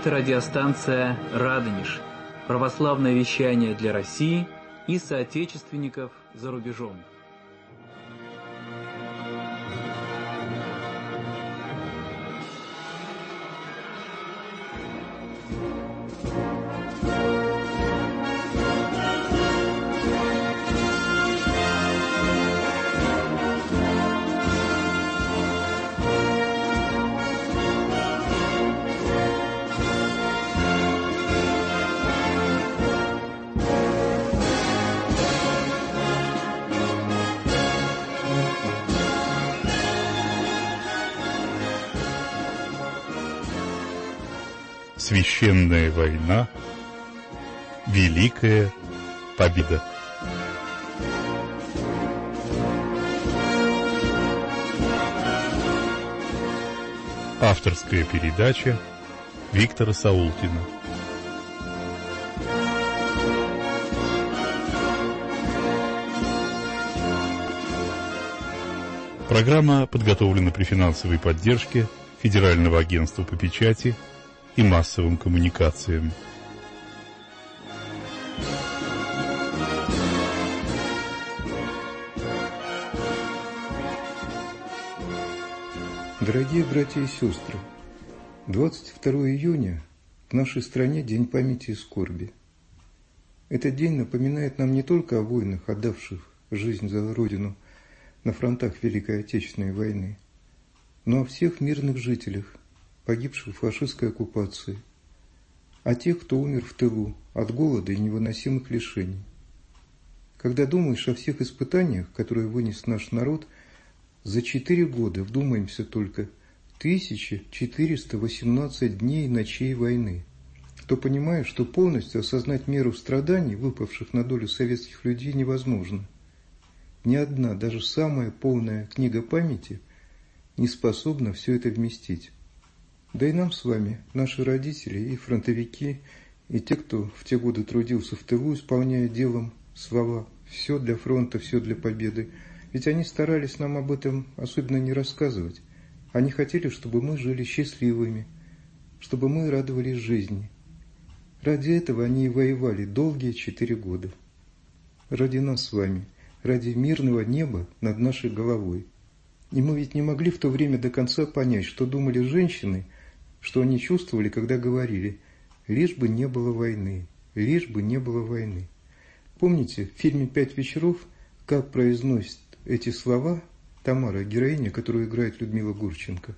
Это радиостанция «Радонеж», православное вещание для России и соотечественников за рубежом. Священная война. Великая победа. Авторская передача Виктора Саулкина. Программа подготовлена при финансовой поддержке Федерального агентства по печати и массовым коммуникациям. Дорогие братья и сестры, 22 июня в нашей стране День памяти и скорби. Этот день напоминает нам не только о воинах, отдавших жизнь за Родину на фронтах Великой Отечественной войны, но о всех мирных жителях, погибших в фашистской оккупации, о тех, кто умер в тылу от голода и невыносимых лишений. Когда думаешь о всех испытаниях, которые вынес наш народ, за 4 года, вдумаемся только, 1418 дней и ночей войны, то понимаешь, что полностью осознать меру страданий, выпавших на долю советских людей, невозможно. Ни одна, даже самая полная книга памяти не способна все это вместить. Да и нам с вами, наши родители и фронтовики, и те, кто в те годы трудился в тылу, исполняя делом слова «все для фронта, все для победы», ведь они старались нам об этом особенно не рассказывать. Они хотели, чтобы мы жили счастливыми, чтобы мы радовались жизни. Ради этого они и воевали долгие 4 года. Ради нас с вами, ради мирного неба над нашей головой. И мы ведь не могли в то время до конца понять, что думали женщины, что они чувствовали, когда говорили «лишь бы не было войны, лишь бы не было войны». Помните, в фильме «5 вечеров» как произносит эти слова Тамара, героиня, которую играет Людмила Гурченко?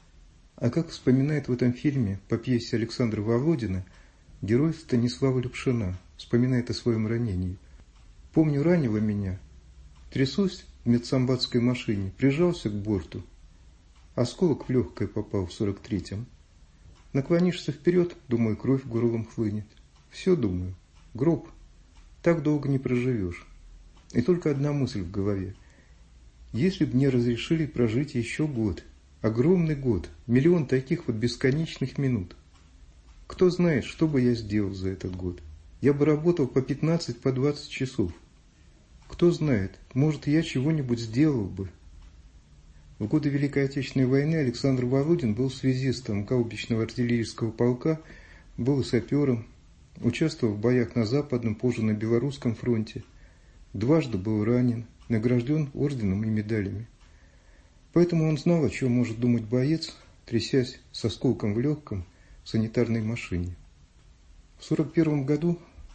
А как вспоминает в этом фильме по пьесе Александра Володина герой Станислава Любшина, вспоминает о своем ранении. «Помню, ранило меня. Трясусь в медсамбатской машине, прижался к борту. Осколок в легкое попал в 43-м. Наклонишься вперед, думаю, кровь горлом хлынет. Все, думаю, гроб. Так долго не проживешь. И только одна мысль в голове. Если бы мне разрешили прожить еще год, огромный год, миллион таких вот бесконечных минут. Кто знает, что бы я сделал за этот год. Я бы работал по 15, по 20 часов. Кто знает, может, я чего-нибудь сделал бы». В годы Великой Отечественной войны Александр Володин был связистом гаубичного артиллерийского полка, был и сапером, участвовал в боях на Западном, позже на Белорусском фронте, дважды был ранен, награжден орденом и медалями. Поэтому он знал, о чем может думать боец, трясясь с осколком в легком в санитарной машине. В 1941 году,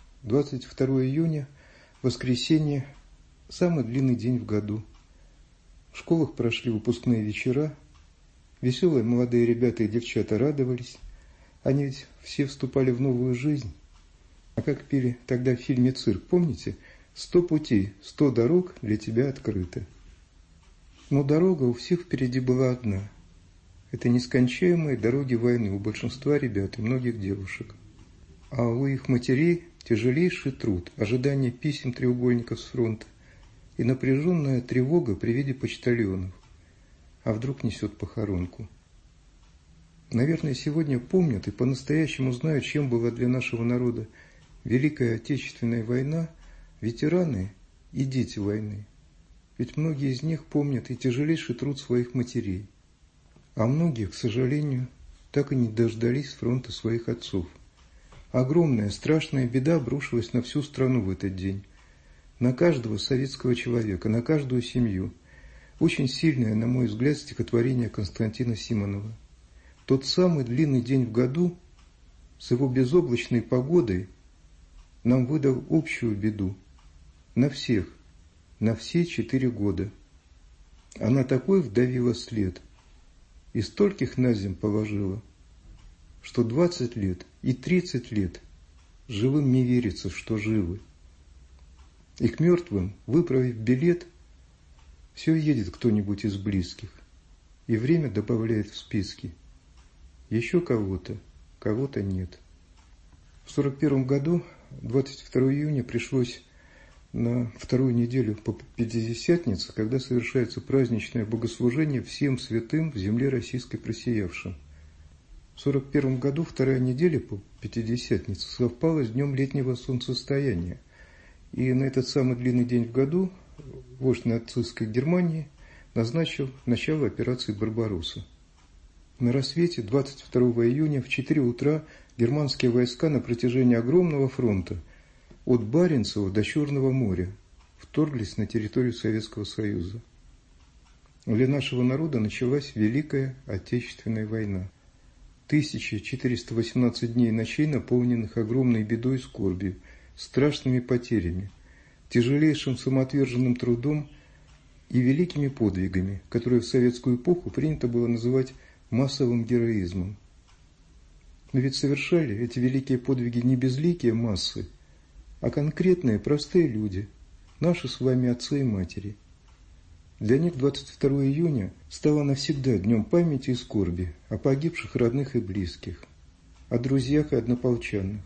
22 июня, воскресенье, самый длинный день в году. В школах прошли выпускные вечера, веселые молодые ребята и девчата радовались, они ведь все вступали в новую жизнь. А как пели тогда в фильме «Цирк», помните? 100 путей, 100 дорог для тебя открыты. Но дорога у всех впереди была одна. Это нескончаемые дороги войны у большинства ребят и многих девушек. А у их матерей тяжелейший труд, ожидание писем треугольников с фронта и напряженная тревога при виде почтальонов. А вдруг несет похоронку? Наверное, сегодня помнят и по-настоящему знают, чем была для нашего народа Великая Отечественная война, ветераны и дети войны. Ведь многие из них помнят и тяжелейший труд своих матерей. А многие, к сожалению, так и не дождались с фронта своих отцов. Огромная, страшная беда обрушилась на всю страну в этот день. На каждого советского человека, на каждую семью. Очень сильное, на мой взгляд, стихотворение Константина Симонова. Тот самый длинный день в году с его безоблачной погодой нам выдал общую беду. На всех, на все 4 года. Она такой вдавила след и стольких на земь положила, что 20 лет и 30 лет живым не верится, что живы. И к мертвым, выправив билет, все едет кто-нибудь из близких, и время добавляет в списки. Еще кого-то, кого-то нет. В 1941 году, 22 июня, пришлось на вторую неделю по Пятидесятнице, когда совершается праздничное богослужение всем святым в земле российской просиявшим. В 1941 году вторая неделя по Пятидесятнице совпала с днем летнего солнцестояния. И на этот самый длинный день в году вождь нацистской Германии назначил начало операции «Барбаросса». На рассвете 22 июня в 4 утра германские войска на протяжении огромного фронта от Баренцева до Черного моря вторглись на территорию Советского Союза. Для нашего народа началась Великая Отечественная война. 1418 дней и ночей, наполненных огромной бедой и скорбью, страшными потерями, тяжелейшим самоотверженным трудом и великими подвигами, которые в советскую эпоху принято было называть массовым героизмом. Но ведь совершали эти великие подвиги не безликие массы, а конкретные простые люди, наши с вами отцы и матери. Для них 22 июня стало навсегда днем памяти и скорби о погибших родных и близких, о друзьях и однополчанах.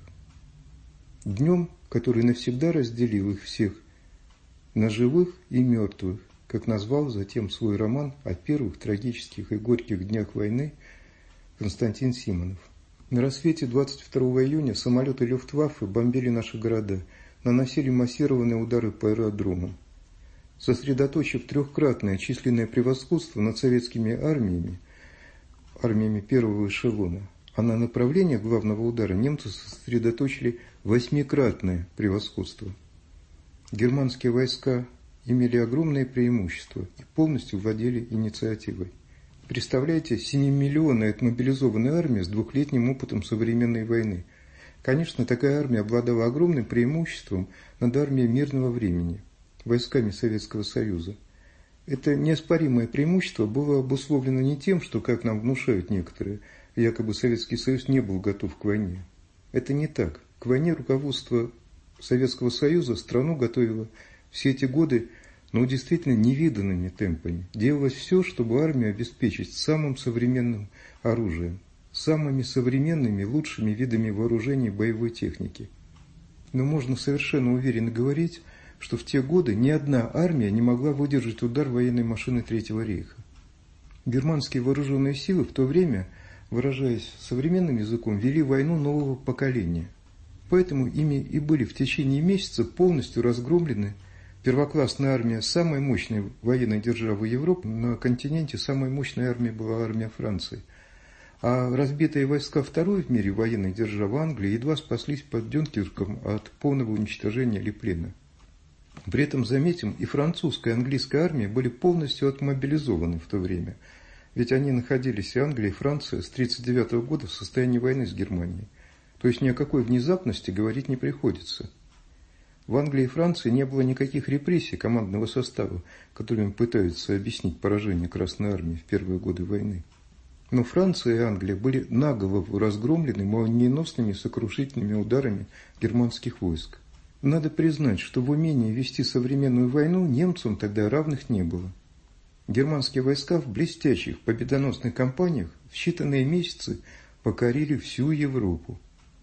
Днем, который навсегда разделил их всех на живых и мертвых, как назвал затем свой роман о первых трагических и горьких днях войны Константин Симонов. На рассвете 22 июня самолеты Люфтваффе бомбили наши города, наносили массированные удары по аэродромам. Сосредоточив трехкратное численное превосходство над советскими армиями первого эшелона, а на направление главного удара немцы сосредоточили 8-кратное превосходство. Германские войска имели огромное преимущество и полностью владели инициативой. Представляете, 7-миллионная отмобилизованная армия с 2-летним опытом современной войны. Конечно, такая армия обладала огромным преимуществом над армией мирного времени, войсками Советского Союза. Это неоспоримое преимущество было обусловлено не тем, что, как нам внушают некоторые, якобы Советский Союз не был готов к войне. Это не так. К войне руководство Советского Союза страну готовило все эти годы, но действительно невиданными темпами. Делалось все, чтобы армию обеспечить самым современным оружием, самыми современными, лучшими видами вооружений и боевой техники. Но можно совершенно уверенно говорить, что в те годы ни одна армия не могла выдержать удар военной машины Третьего рейха. Германские вооруженные силы в то время, выражаясь современным языком, вели войну нового поколения. Поэтому ими и были в течение месяца полностью разгромлены первоклассная армия самой мощной военной державы Европы. На континенте самой мощной армией была армия Франции. А разбитые войска второй в мире военной державы Англии едва спаслись под Дюнкерком от полного уничтожения или плена. При этом, заметим, и французская, и английская армия были полностью отмобилизованы в то время. Ведь они находились, и Англия, и Франция, с 1939 года в состоянии войны с Германией. То есть ни о какой внезапности говорить не приходится. В Англии и Франции не было никаких репрессий командного состава, которыми пытаются объяснить поражение Красной Армии в первые годы войны. Но Франция и Англия были наголову разгромлены молниеносными сокрушительными ударами германских войск. Надо признать, что в умении вести современную войну немцам тогда равных не было. Германские войска в блестящих победоносных кампаниях в считанные месяцы покорили всю Европу.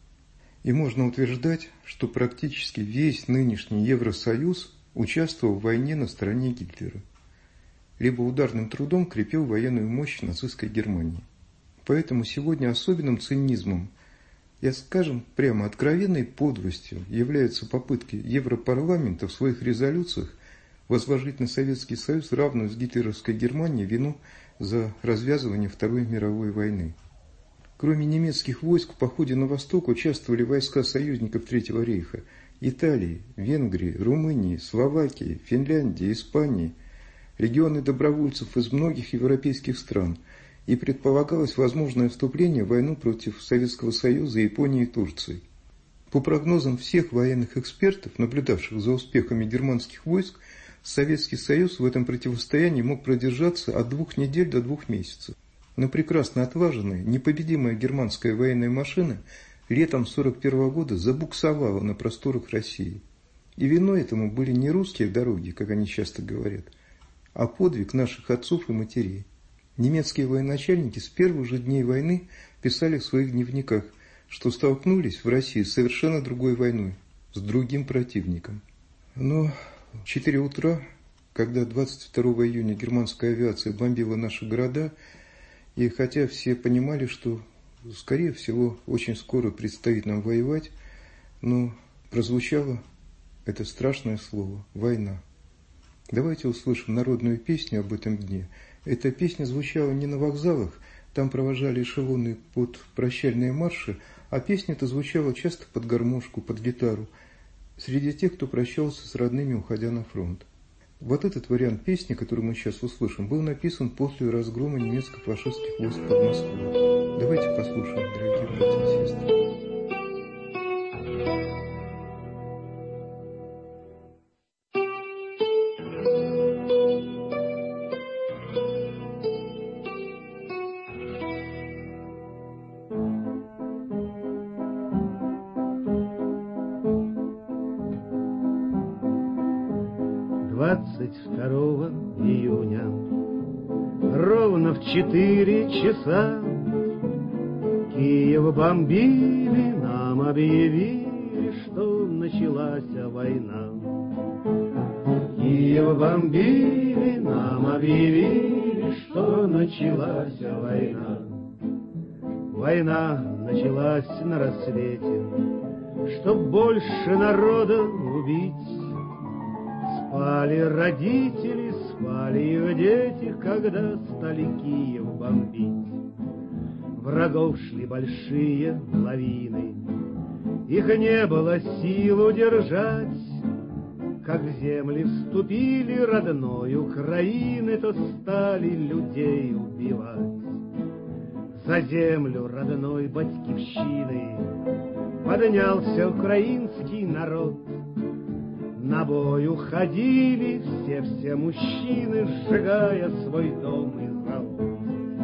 И можно утверждать, что практически весь нынешний Евросоюз участвовал в войне на стороне Гитлера, либо ударным трудом крепил военную мощь нацистской Германии. Поэтому сегодня особенным цинизмом, я скажем прямо откровенной подлостью, являются попытки Европарламента в своих резолюциях возложить на Советский Союз равную с гитлеровской Германией вину за развязывание Второй мировой войны. Кроме немецких войск, в походе на восток участвовали войска союзников Третьего рейха – Италии, Венгрии, Румынии, Словакии, Финляндии, Испании, легионы добровольцев из многих европейских стран, и предполагалось возможное вступление в войну против Советского Союза, Японии и Турции. По прогнозам всех военных экспертов, наблюдавших за успехами германских войск, Советский Союз в этом противостоянии мог продержаться от 2 недель до 2 месяцев. Но прекрасно отлаженная, непобедимая германская военная машина летом 1941 года забуксовала на просторах России. И виной этому были не русские дороги, как они часто говорят, а подвиг наших отцов и матерей. Немецкие военачальники с первых же дней войны писали в своих дневниках, что столкнулись в России с совершенно другой войной, с другим противником. Но в 4 утра, когда 22 июня германская авиация бомбила наши города, и хотя все понимали, что, скорее всего, очень скоро предстоит нам воевать, но прозвучало это страшное слово – война. Давайте услышим народную песню об этом дне. Эта песня звучала не на вокзалах, там провожали эшелоны под прощальные марши, а песня эта звучала часто под гармошку, под гитару, среди тех, кто прощался с родными, уходя на фронт. Вот этот вариант песни, который мы сейчас услышим, был написан после разгрома немецко-фашистских войск под Москвой. Давайте послушаем, дорогие братья и сестры. Июня, ровно в 4 часа Киев бомбили, нам объявили, что началась война. Киев бомбили, нам объявили, что началась война. Война началась на рассвете, чтоб больше народа убить. Спали родители, спали их дети, когда стали Киев бомбить. Врагов шли большие лавины, их не было сил удержать. Как в земли вступили родной Украины, то стали людей убивать. За землю родной батькивщины поднялся украинский народ. На бой уходили все мужчины, сжигая свой дом и завод.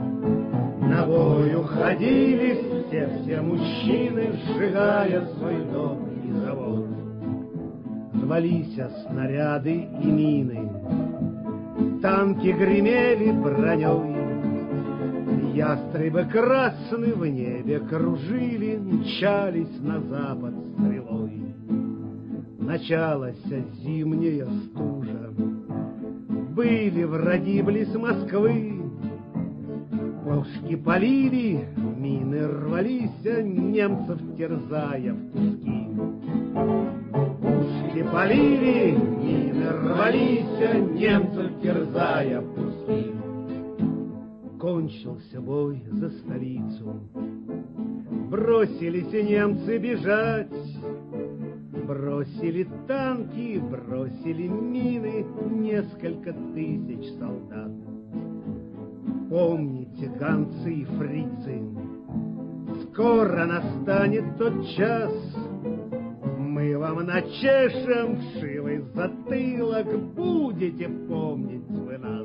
На бой уходили все мужчины, сжигая свой дом и завод. Рвались снаряды и мины, танки гремели броней. Ястребы красные в небе кружили, мчались на запад стрелой. Началась зимняя стужа, были враги близ Москвы. Пушки полили, мины рвались, немцев терзая в куски. Пушки полили, мины рвались, немцев терзая в куски. Кончился бой за столицу, бросились немцы бежать. Бросили танки, бросили мины, несколько тысяч солдат. Помните, гонцы и фрицы, скоро настанет тот час. Мы вам начешем вшивый затылок, будете помнить вы нас.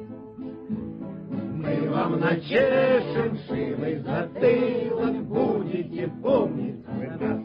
Мы вам начешем вшивый затылок, будете помнить вы нас.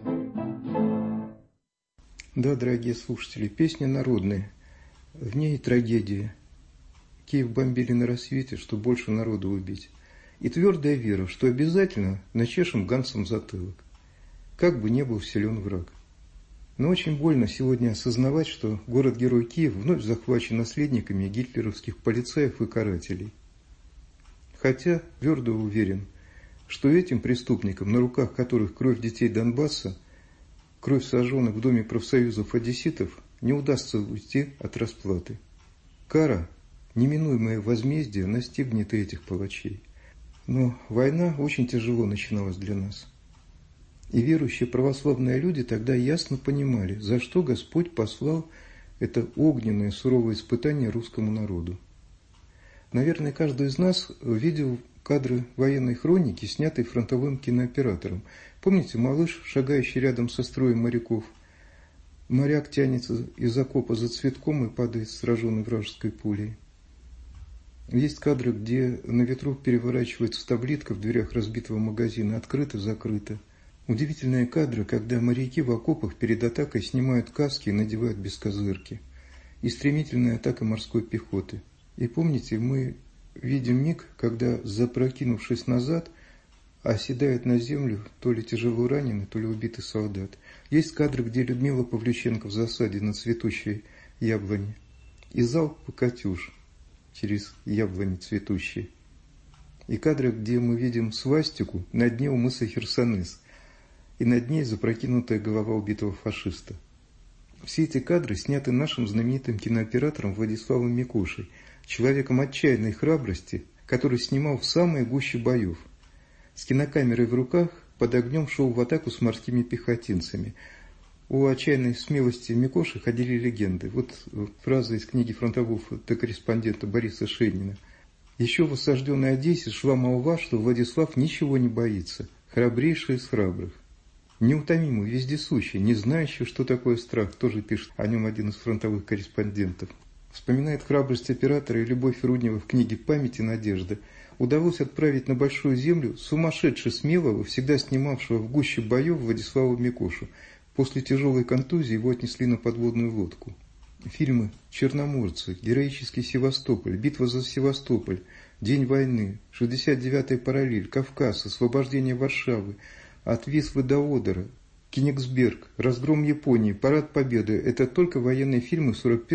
Да, дорогие слушатели, песня народная, в ней трагедия. Киев бомбили на рассвете, чтобы больше народу убить. И твердая вера, что обязательно начешем ганцам затылок, как бы ни был силен враг. Но очень больно сегодня осознавать, что город-герой Киев вновь захвачен наследниками гитлеровских полицаев и карателей. Хотя твердо уверен, что этим преступникам, на руках которых кровь детей Донбасса, кровь сожженных в доме профсоюзов одесситов, не удастся уйти от расплаты. Кара, неминуемое возмездие, настигнет и этих палачей. Но война очень тяжело начиналась для нас. И верующие православные люди тогда ясно понимали, за что Господь послал это огненное суровое испытание русскому народу. Наверное, каждый из нас видел кадры военной хроники, снятые фронтовым кинооператором. Помните, малыш, шагающий рядом со строем моряков? Моряк тянется из окопа за цветком и падает сраженный вражеской пулей. Есть кадры, где на ветру переворачивается таблетка в дверях разбитого магазина, открыто-закрыто. Удивительные кадры, когда моряки в окопах перед атакой снимают каски и надевают бескозырки. И стремительная атака морской пехоты. И помните, мы видим миг, когда, запрокинувшись назад, оседает на землю то ли тяжело раненый, то ли убитый солдат. Есть кадры, где Людмила Павлюченко в засаде на цветущей яблоне. И залп «Катюш» через яблони цветущие. И кадры, где мы видим свастику на дне у мыса Херсонес, и над ней запрокинутая голова убитого фашиста. Все эти кадры сняты нашим знаменитым кинооператором Владиславом Микушей, человеком отчаянной храбрости, который снимал в самой гуще боев. С кинокамерой в руках под огнем шел в атаку с морскими пехотинцами. О отчаянной смелости Микоши ходили легенды. Вот фраза из книги фронтового фотокорреспондента Бориса Шенина. Еще в осажденной Одессе шла молва, что Владислав ничего не боится, храбрейший из храбрых. Неутомимый, вездесущий, не знающий, что такое страх, тоже пишет о нем один из фронтовых корреспондентов. Вспоминает храбрость оператора и Любовь Руднева в книге «Память и надежда». Удалось отправить на Большую Землю сумасшедше смелого, всегда снимавшего в гуще боев Владислава Микошу. После тяжелой контузии его отнесли на подводную лодку. Фильмы «Черноморцы», «Героический Севастополь», «Битва за Севастополь», «День войны», «69-я параллель», «Кавказ», «Освобождение Варшавы», «От Вислы до Одера», «Кенигсберг», «Разгром Японии», «Парад Победы» – это только военные фильмы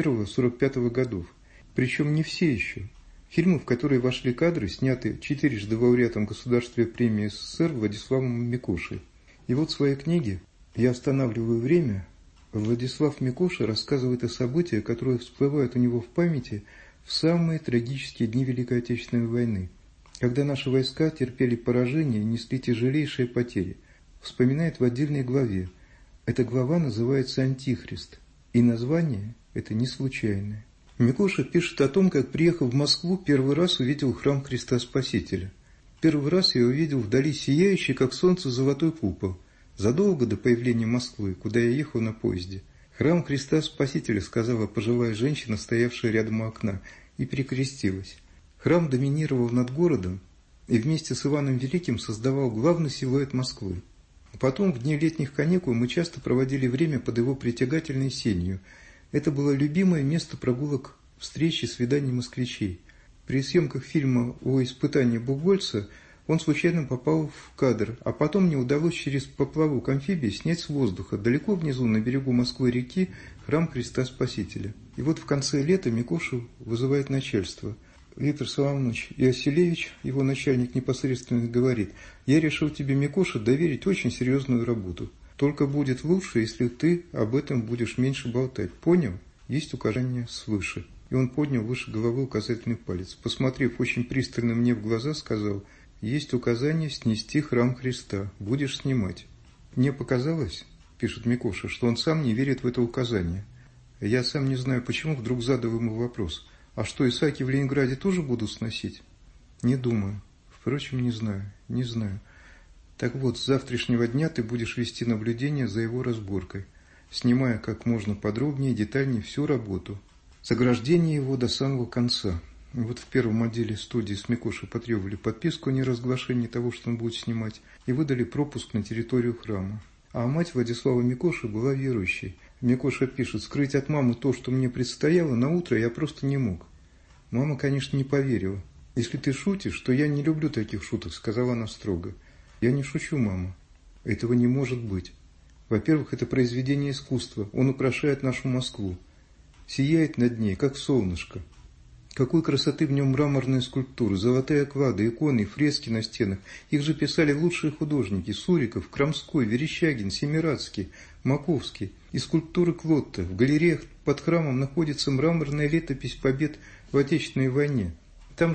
41-45 годов. Причем не все еще. Фильмы, в которые вошли кадры, сняты четырежды лауреатом Государственной премии СССР Владиславом Микушей. И вот в своей книге «Я останавливаю время» Владислав Микуша рассказывает о событиях, которые всплывают у него в памяти в самые трагические дни Великой Отечественной войны, когда наши войска терпели поражение и несли тяжелейшие потери. Вспоминает в отдельной главе. Эта глава называется «Антихрист», и название это не случайное. Микуша пишет о том, как, приехав в Москву, первый раз увидел храм Христа Спасителя. Первый раз я увидел вдали сияющий, как солнце, золотой купол, задолго до появления Москвы, куда я ехал на поезде. «Храм Христа Спасителя», сказала пожилая женщина, стоявшая рядом у окна, и перекрестилась. Храм доминировал над городом и вместе с Иваном Великим создавал главный силуэт Москвы. Потом, в дни летних каникул, мы часто проводили время под его притягательной сенью. Это было любимое место прогулок, встреч и свиданий москвичей. При съемках фильма о испытании Бугольца он случайно попал в кадр, а потом мне удалось через поплавок амфибии снять с воздуха, далеко внизу, на берегу Москвы-реки, храм Христа Спасителя. И вот в конце лета Микушу вызывает начальство. Виктор Соломонович Иоселевич, его начальник непосредственно, говорит: «Я решил тебе, Микуша, доверить очень серьезную работу. Только будет лучше, если ты об этом будешь меньше болтать. Понял? Есть указания свыше». И он поднял выше головы указательный палец. Посмотрев очень пристально мне в глаза, сказал: «Есть указание снести храм Христа. Будешь снимать». Мне показалось, пишет Микуша, что он сам не верит в это указание. Я сам не знаю, почему вдруг задал ему вопрос: «А что, Исааки в Ленинграде тоже будут сносить?» Не думаю. Впрочем, не знаю. Так вот, с завтрашнего дня ты будешь вести наблюдение за его разборкой, снимая как можно подробнее и детальнее всю работу, с ограждения его до самого конца. Вот в первом отделе студии с Микушей потребовали подписку о неразглашении того, что он будет снимать, и выдали пропуск на территорию храма. А мать Владислава Микуши была верующей. Микуша пишет: «Скрыть от мамы то, что мне предстояло, на утро я просто не мог». Мама, конечно, не поверила. «Если ты шутишь, то я не люблю таких шуток», — сказала она строго. «Я не шучу, мама. Этого не может быть. Во-первых, это произведение искусства. Он украшает нашу Москву. Сияет над ней, как солнышко. Какой красоты в нем мраморные скульптуры, золотые оклады, иконы, фрески на стенах. Их же писали лучшие художники: Суриков, Крамской, Верещагин, Семирадский, Маковский. И скульптуры Клотта. В галереях под храмом находится мраморная летопись побед в Отечественной войне. Там же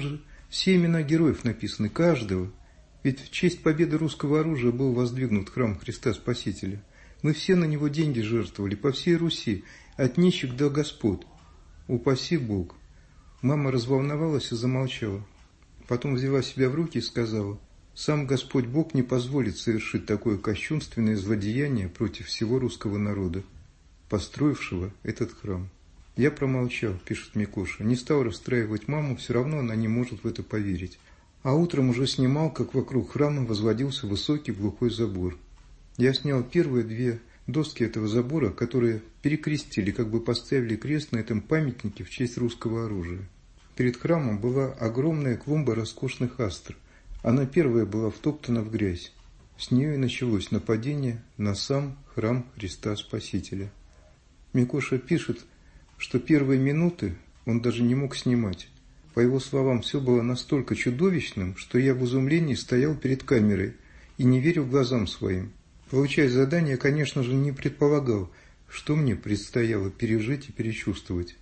Все имена героев написаны, каждого. Ведь в честь победы русского оружия был воздвигнут храм Христа Спасителя. Мы все на него деньги жертвовали, по всей Руси, от нищих до господ. Упаси Бог. Мама разволновалась и замолчала. Потом взяла себя в руки и сказала: сам Господь Бог не позволит совершить такое кощунственное злодеяние против всего русского народа, построившего этот храм. Я промолчал, пишет Микоша, не стал расстраивать маму, все равно она не может в это поверить. А утром уже снимал, как вокруг храма возводился высокий глухой забор. Я снял первые 2 доски этого забора, которые перекрестили, как бы поставили крест на этом памятнике в честь русского оружия. Перед храмом была огромная клумба роскошных астр. Она первая была втоптана в грязь. С нее и началось нападение на сам храм Христа Спасителя. Микоша пишет, что первые минуты он даже не мог снимать. По его словам, все было настолько чудовищным, что я в изумлении стоял перед камерой и не верил глазам своим. Получая задание, конечно же, не предполагал, что мне предстояло пережить и перечувствовать.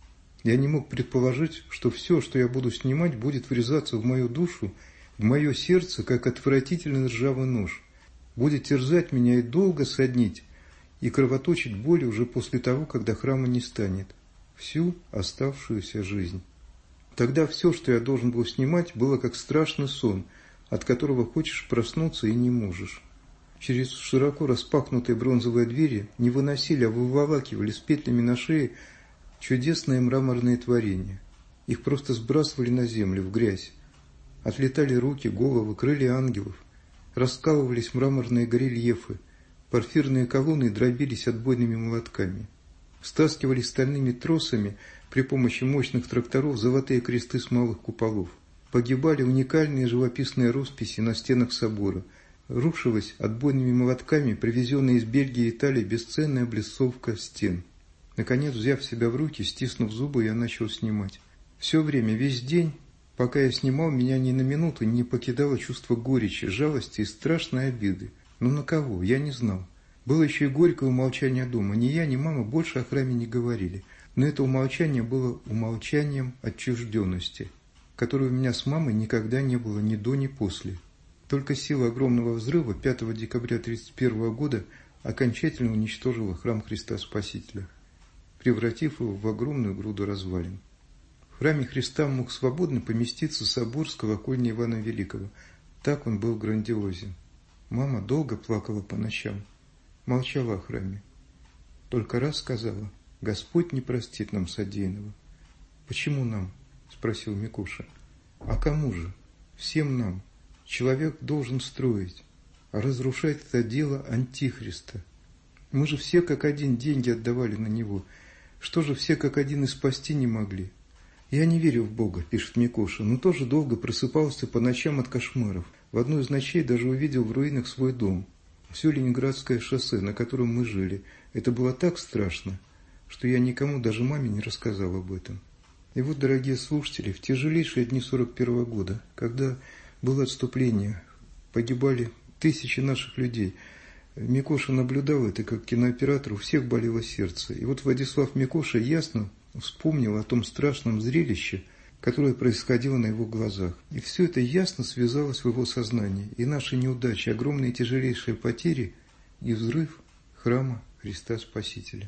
Я не мог предположить, что все, что я буду снимать, будет врезаться в мою душу, в мое сердце, как отвратительный ржавый нож, будет терзать меня и долго соднить, и кровоточить болью уже после того, когда храма не станет, всю оставшуюся жизнь. Тогда все, что я должен был снимать, было как страшный сон, от которого хочешь проснуться и не можешь. Через широко распахнутые бронзовые двери не выносили, а выволакивали с петлями на шее чудесные мраморные творения. Их просто сбрасывали на землю, в грязь. Отлетали руки, головы, крылья ангелов. Раскалывались мраморные горельефы. Порфирные колонны дробились отбойными молотками. Стаскивались стальными тросами при помощи мощных тракторов золотые кресты с малых куполов. Погибали уникальные живописные росписи на стенах собора. Рушилась отбойными молотками, привезенная из Бельгии и Италии, бесценная облицовка стен. Наконец, взяв себя в руки, стиснув зубы, я начал снимать. Все время, весь день, пока я снимал, меня ни на минуту не покидало чувство горечи, жалости и страшной обиды. Но на кого? Я не знал. Было еще и горькое умолчание дома. Ни я, ни мама больше о храме не говорили. Но это умолчание было умолчанием отчужденности, которой у меня с мамой никогда не было ни до, ни после. Только сила огромного взрыва 5 декабря 1931 года окончательно уничтожила храм Христа Спасителя, превратив его в огромную груду развалин. В храме Христа мог свободно поместиться собор с колокольни Ивана Великого. Так он был грандиозен. Мама долго плакала по ночам, молчала о храме. Только раз сказала: «Господь не простит нам содеянного». «Почему нам?» – спросил Микоша. «А кому же? Всем нам. Человек должен строить, а разрушать это дело Антихриста. Мы же все как один деньги отдавали на него. Что же все как один и спасти не могли? Я не верю в Бога», – пишет Микоша, но тоже долго просыпался по ночам от кошмаров. В одну из ночей даже увидел в руинах свой дом. Все Ленинградское шоссе, на котором мы жили. Это было так страшно, что я никому, даже маме, не рассказал об этом. И вот, дорогие слушатели, в тяжелейшие дни 41 года, когда было отступление, погибали тысячи наших людей, Микоша наблюдал это как кинооператор, у всех болело сердце. И вот Владислав Микоша ясно вспомнил о том страшном зрелище, которое происходило на его глазах. И все это ясно связалось в его сознании. И наши неудачи, огромные тяжелейшие потери и взрыв храма Христа Спасителя.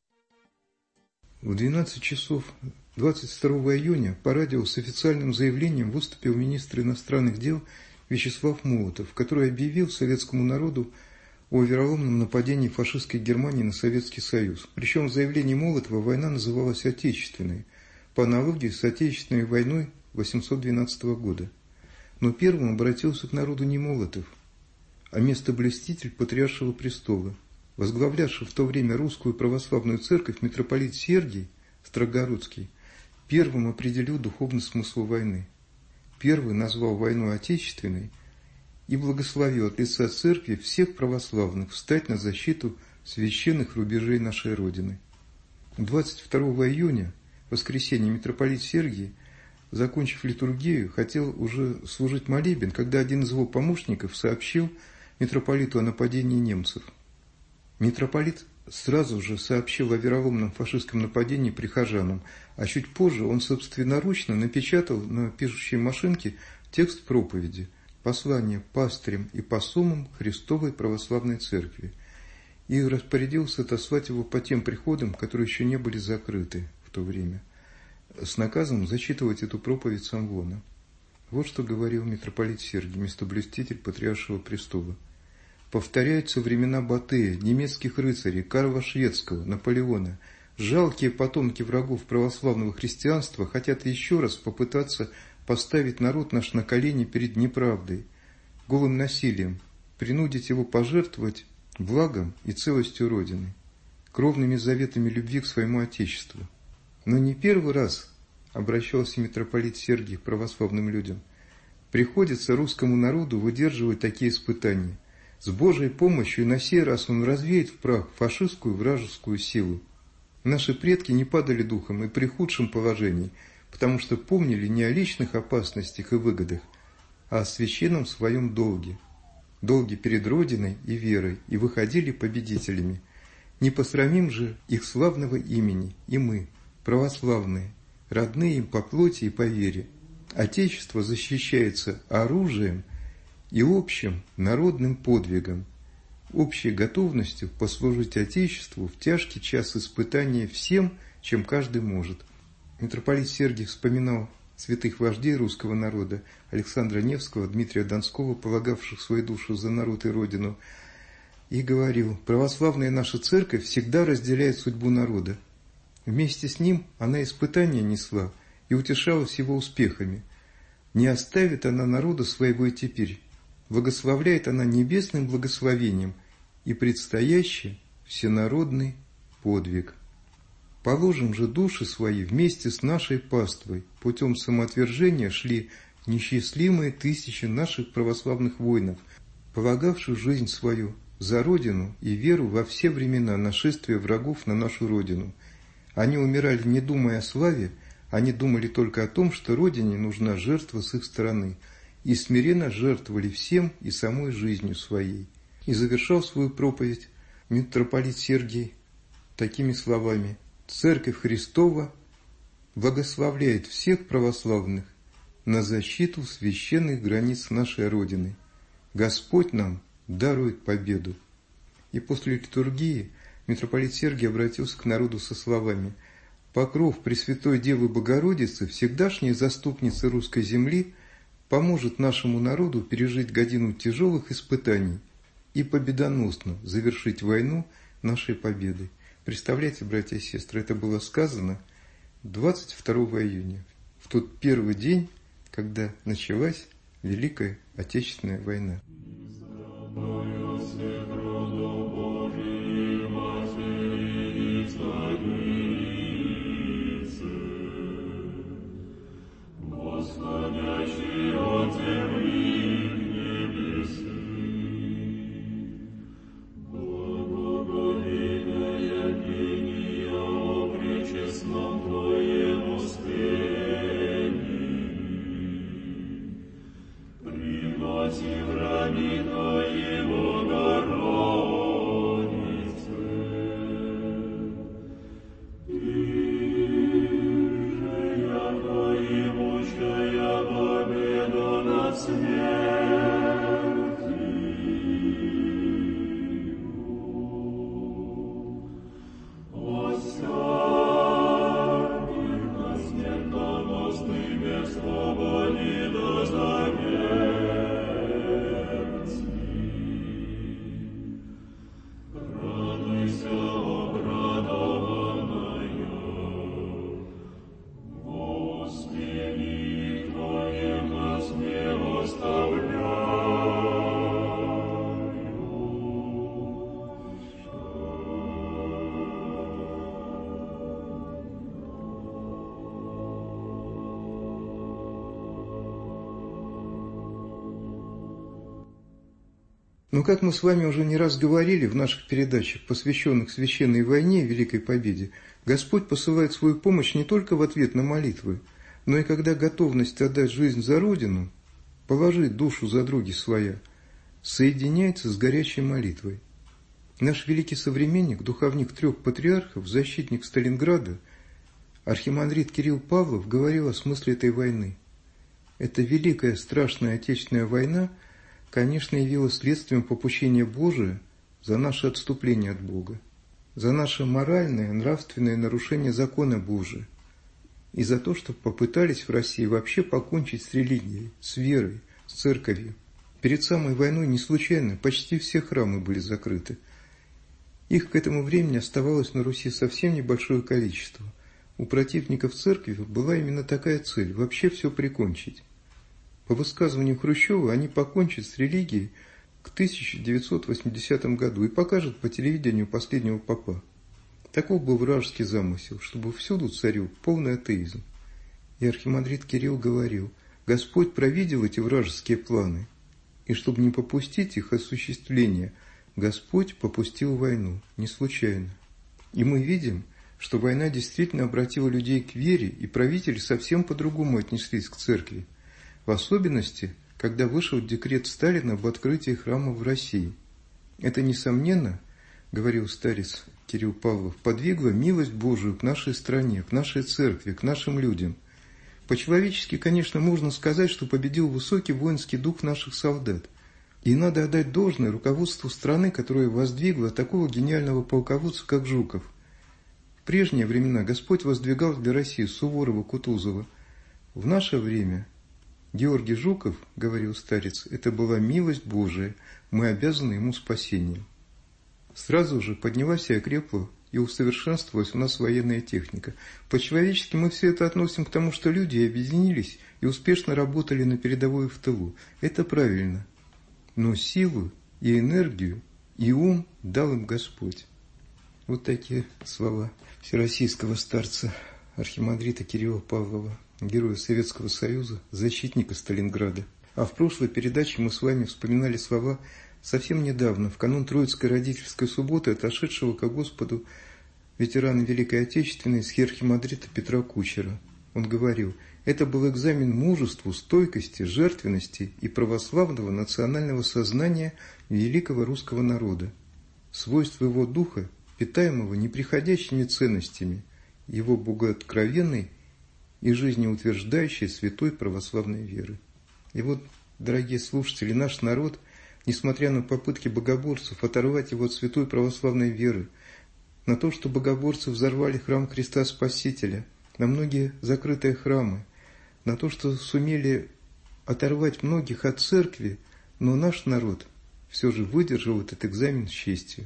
В 12 часов 22 июня по радио с официальным заявлением выступил министр иностранных дел Вячеслав Молотов, который объявил советскому народу о вероломном нападении фашистской Германии на Советский Союз. Причем в заявлении Молотова война называлась Отечественной, по аналогии с Отечественной войной 1812 года. Но первым обратился к народу не Молотов, а местоблюститель Патриаршего престола, возглавлявший в то время русскую православную церковь митрополит Сергий Строгородский, первым определил духовный смысл войны. Первый назвал войну Отечественной и благословил от лица церкви всех православных встать на защиту священных рубежей нашей Родины. 22 июня, в воскресенье, митрополит Сергий, закончив литургию, хотел уже служить молебен, когда один из его помощников сообщил митрополиту о нападении немцев. Митрополит сразу же сообщил о вероломном фашистском нападении прихожанам, а чуть позже он собственноручно напечатал на пишущей машинке текст проповеди «Послание пастырям и посумам Христовой Православной Церкви» и распорядился отослать его по тем приходам, которые еще не были закрыты в то время, с наказом зачитывать эту проповедь с амвона. Вот что говорил митрополит Сергий, местоблюститель Патриаршего престола. Повторяются времена Батыя, немецких рыцарей, Карла Шведского, Наполеона. Жалкие потомки врагов православного христианства хотят еще раз попытаться поставить народ наш на колени перед неправдой, голым насилием, принудить его пожертвовать благом и целостью Родины, кровными заветами любви к своему Отечеству. Но не первый раз обращался митрополит Сергий к православным людям. Приходится русскому народу выдерживать такие испытания. С Божьей помощью и на сей раз он развеет в прах фашистскую вражескую силу. Наши предки не падали духом и при худшем положении, потому что помнили не о личных опасностях и выгодах, а о священном своем долге. Долге перед Родиной и верой, и выходили победителями. Не посрамим же их славного имени, и мы, православные, родные им по плоти и по вере. Отечество защищается оружием и общим народным подвигом, общей готовностью послужить Отечеству в тяжкий час испытания всем, чем каждый может. Митрополит Сергий вспоминал святых вождей русского народа Александра Невского, Дмитрия Донского, полагавших свою душу за народ и Родину, и говорил: православная наша церковь всегда разделяет судьбу народа. Вместе с ним она испытания несла и утешалась его успехами. Не оставит она народа своего и теперь. Благословляет она небесным благословением и предстоящий всенародный подвиг. Положим же души свои вместе с нашей паствой. Путем самоотвержения шли несчастливые тысячи наших православных воинов, полагавших жизнь свою за Родину и веру во все времена нашествия врагов на нашу Родину. Они умирали, не думая о славе, они думали только о том, что Родине нужна жертва с их стороны, и смиренно жертвовали всем и самой жизнью своей. И завершал свою проповедь митрополит Сергий такими словами: «Церковь Христова благословляет всех православных на защиту священных границ нашей Родины. Господь нам дарует победу». И после литургии митрополит Сергий обратился к народу со словами: «Покров Пресвятой Девы Богородицы, всегдашней заступницы русской земли, поможет нашему народу пережить годину тяжелых испытаний и победоносно завершить войну нашей победой». Представляете, братья и сестры, это было сказано 22 июня, в тот первый день, когда началась Великая Отечественная война. Но, как мы с вами уже не раз говорили в наших передачах, посвященных священной войне и Великой Победе, Господь посылает свою помощь не только в ответ на молитвы, но и когда готовность отдать жизнь за Родину, положить душу за други своя, соединяется с горячей молитвой. Наш великий современник, духовник 3 патриархов, защитник Сталинграда, архимандрит Кирилл Павлов говорил о смысле этой войны. Эта великая страшная Отечественная война, конечно, явилась следствием попущения Божия за наше отступление от Бога, за наше моральное, нравственное нарушение закона Божия и за то, что попытались в России вообще покончить с религией, с верой, с церковью. Перед самой войной не случайно почти все храмы были закрыты. Их к этому времени оставалось на Руси совсем небольшое количество. У противников церкви была именно такая цель – вообще все прикончить. По высказыванию Хрущева, они покончат с религией к 1980 году и покажут по телевидению последнего попа. Таков был вражеский замысел, чтобы всюду царил полный атеизм. И архимандрит Кирилл говорил: Господь провидел эти вражеские планы, и чтобы не попустить их осуществления, Господь попустил войну, не случайно. И мы видим, что война действительно обратила людей к вере, и правители совсем по-другому отнеслись к церкви. В особенности, когда вышел декрет Сталина об открытии храмов в России. Это, несомненно, говорил старец Кирилл Павлов, подвигло милость Божию к нашей стране, к нашей церкви, к нашим людям. По-человечески, конечно, можно сказать, что победил высокий воинский дух наших солдат. И надо отдать должное руководству страны, которое воздвигло такого гениального полководца, как Жуков. В прежние времена Господь воздвигал для России Суворова, Кутузова. В наше время Георгий Жуков, говорил старец, это была милость Божия, мы обязаны ему спасением. Сразу же поднялась и окрепла, и усовершенствовалась у нас военная техника. По-человечески мы все это относим к тому, что люди объединились и успешно работали на передовой и в тылу. Это правильно. Но силу и энергию и ум дал им Господь. Вот такие слова всероссийского старца архимандрита Кирилла Павлова, героя Советского Союза, защитника Сталинграда. А в прошлой передаче мы с вами вспоминали слова совсем недавно, в канун Троицкой родительской субботы, отошедшего ко Господу ветерана Великой Отечественной схиархимандрита Петра Кучера. Он говорил: это был экзамен мужеству, стойкости, жертвенности и православного национального сознания великого русского народа. Свойство его духа, питаемого неприходящими ценностями, его богооткровенной и жизнеутверждающей святой православной веры. И вот, дорогие слушатели, наш народ, несмотря на попытки богоборцев оторвать его от святой православной веры, на то, что богоборцы взорвали храм Христа Спасителя, на многие закрытые храмы, на то, что сумели оторвать многих от церкви, но наш народ все же выдержал этот экзамен с честью.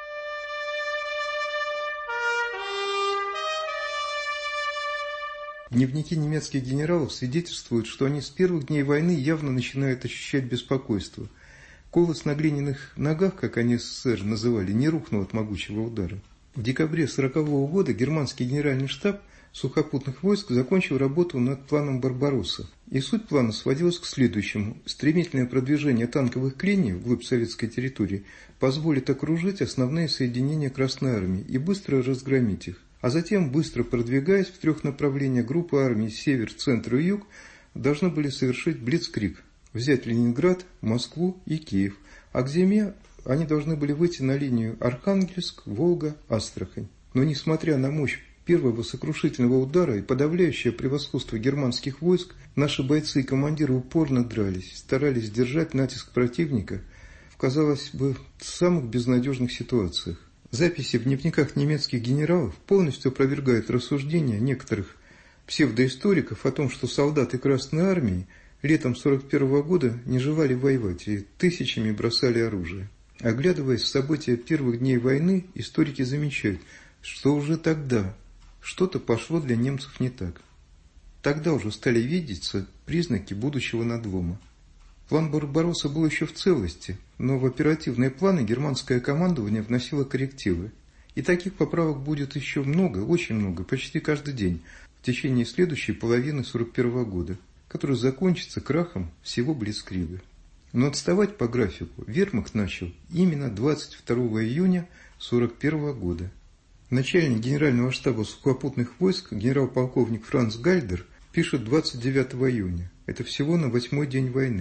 Дневники немецких генералов свидетельствуют, что они с первых дней войны явно начинают ощущать беспокойство. Колос на глиняных ногах, как они СССР называли, не рухнул от могучего удара. В декабре 1940 года германский генеральный штаб сухопутных войск закончил работу над планом «Барбаросса». И суть плана сводилась к следующему. Стремительное продвижение танковых клиний вглубь советской территории позволит окружить основные соединения Красной Армии и быстро разгромить их. А затем, быстро продвигаясь в 3 направлениях, группы армий север, центр и юг должны были совершить блицкриг, взять Ленинград, Москву и Киев, а к зиме они должны были выйти на линию Архангельск, Волга, Астрахань. Но несмотря на мощь первого сокрушительного удара и подавляющее превосходство германских войск, наши бойцы и командиры упорно дрались, старались сдержать натиск противника в, казалось бы, самых безнадежных ситуациях. Записи в дневниках немецких генералов полностью опровергают рассуждения некоторых псевдоисториков о том, что солдаты Красной Армии летом 1941 года не желали воевать и тысячами бросали оружие. Оглядываясь в события первых дней войны, историки замечают, что уже тогда что-то пошло для немцев не так. Тогда уже стали видеться признаки будущего надлома. План «Барбаросса» был еще в целости, но в оперативные планы германское командование вносило коррективы. И таких поправок будет еще много, очень много, почти каждый день в течение следующей половины 1941 года, который закончится крахом всего блицкрига. Но отставать по графику вермахт начал именно 22 июня 1941 года. Начальник генерального штаба сухопутных войск генерал-полковник Франц Гальдер пишет 29 июня. Это всего на 8-й день войны.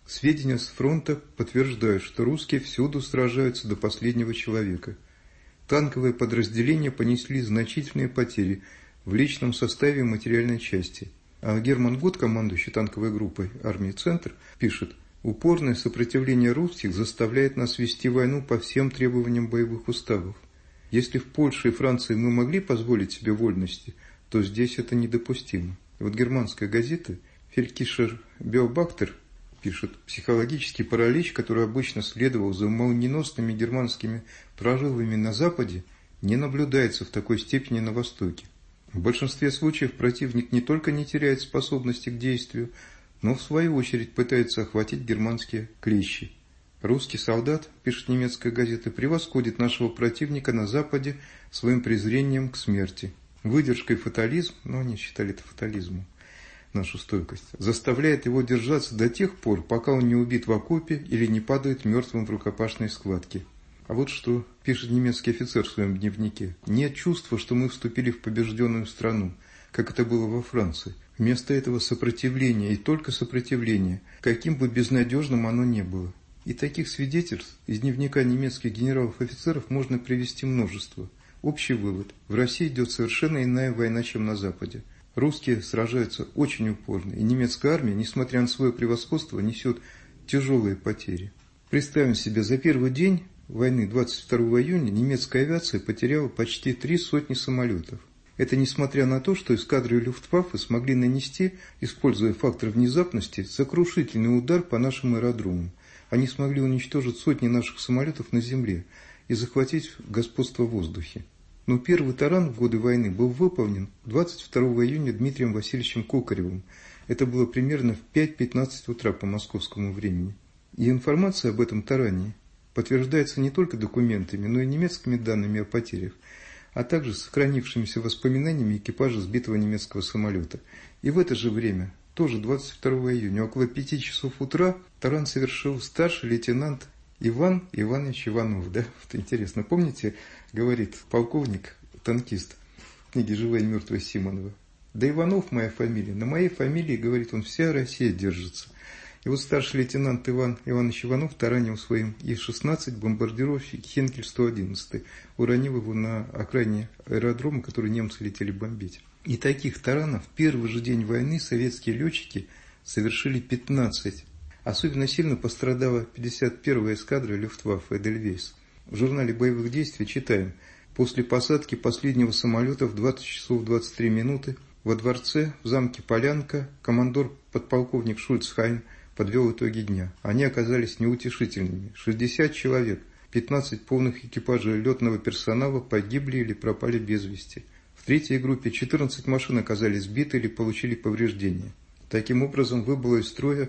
Сведения с фронта подтверждают, что русские всюду сражаются до последнего человека. Танковые подразделения понесли значительные потери в личном составе и материальной части. А Герман Гот, командующий танковой группой армии «Центр», пишет: «Упорное сопротивление русских заставляет нас вести войну по всем требованиям боевых уставов. Если в Польше и Франции мы могли позволить себе вольности, то здесь это недопустимо». И вот германская газета «Фелькишер Беобактер» пишет: «Психологический паралич, который обычно следовал за молниеносными германскими прорывами на Западе, не наблюдается в такой степени на Востоке. В большинстве случаев противник не только не теряет способности к действию, но в свою очередь пытается охватить германские клещи. Русский солдат, пишет немецкая газета, превосходит нашего противника на Западе своим презрением к смерти. Выдержка и фатализм, но они считали это фатализмом, нашу стойкость, заставляет его держаться до тех пор, пока он не убит в окопе или не падает мертвым в рукопашной схватке». А вот что пишет немецкий офицер в своем дневнике: «Нет чувства, что мы вступили в побежденную страну, как это было во Франции. Вместо этого сопротивление, и только сопротивление, каким бы безнадежным оно ни было». И таких свидетельств из дневника немецких генералов-офицеров можно привести множество. Общий вывод: в России идет совершенно иная война, чем на Западе. Русские сражаются очень упорно, и немецкая армия, несмотря на свое превосходство, несет тяжелые потери. Представим себе, за первый день войны 22 июня немецкая авиация потеряла почти 300 самолетов. Это несмотря на то, что эскадры Люфтваффе смогли нанести, используя фактор внезапности, сокрушительный удар по нашим аэродромам. Они смогли уничтожить сотни наших самолетов на земле и захватить господство в воздухе. Но первый таран в годы войны был выполнен 22 июня Дмитрием Васильевичем Кокаревым. Это было примерно в 5:15 утра по московскому времени. И информация об этом таране подтверждается не только документами, но и немецкими данными о потерях, а также сохранившимися воспоминаниями экипажа сбитого немецкого самолета. И в это же время, тоже 22 июня, около 5 часов утра, таран совершил старший лейтенант Иван Иванович Иванов. Да? Вот интересно, помните, говорит полковник, танкист в книге «Живая и мертвая» Симонова: «Да Иванов моя фамилия, на моей фамилии, говорит он, вся Россия держится». И вот старший лейтенант Иван Иванович Иванов таранил своим И-16 бомбардировщик Хенкель-111, уронил его на окраине аэродрома, который немцы летели бомбить. И таких таранов в первый же день войны советские летчики совершили 15. Особенно сильно пострадала 51-я эскадра Люфтваффе «Эдельвейс». В журнале боевых действий читаем: «После посадки последнего самолета в 20 часов 23 минуты во дворце в замке Полянка командор подполковник Шульцхайм подвел итоги дня. Они оказались неутешительными. 60 человек, 15 полных экипажей летного персонала погибли или пропали без вести. В третьей группе 14 машин оказались сбиты или получили повреждения. Таким образом, выбыло из строя